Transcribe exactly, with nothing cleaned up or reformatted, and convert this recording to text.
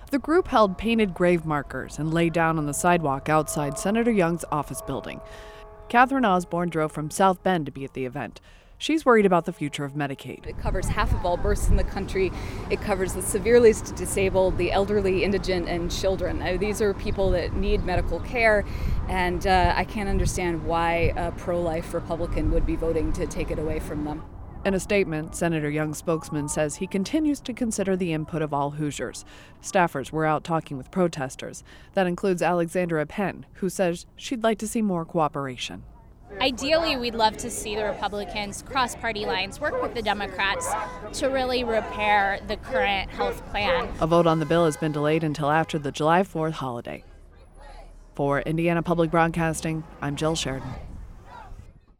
The group held painted grave markers and lay down on the sidewalk outside Senator Young's office building. Catherine Osborne drove from South Bend to be at the event. She's worried about the future of Medicaid. It covers half of all births in the country. It covers the severely disabled, the elderly, indigent, and children. Now, these are people that need medical care, and uh, I can't understand why a pro-life Republican would be voting to take it away from them. In a statement, Senator Young's spokesman says he continues to consider the input of all Hoosiers. Staffers were out talking with protesters. That includes Alexandra Penn, who says she'd like to see more cooperation. Ideally, we'd love to see the Republicans cross party lines, work with the Democrats to really repair the current health plan. A vote on the bill has been delayed until after the July fourth holiday. For Indiana Public Broadcasting, I'm Jill Sheridan.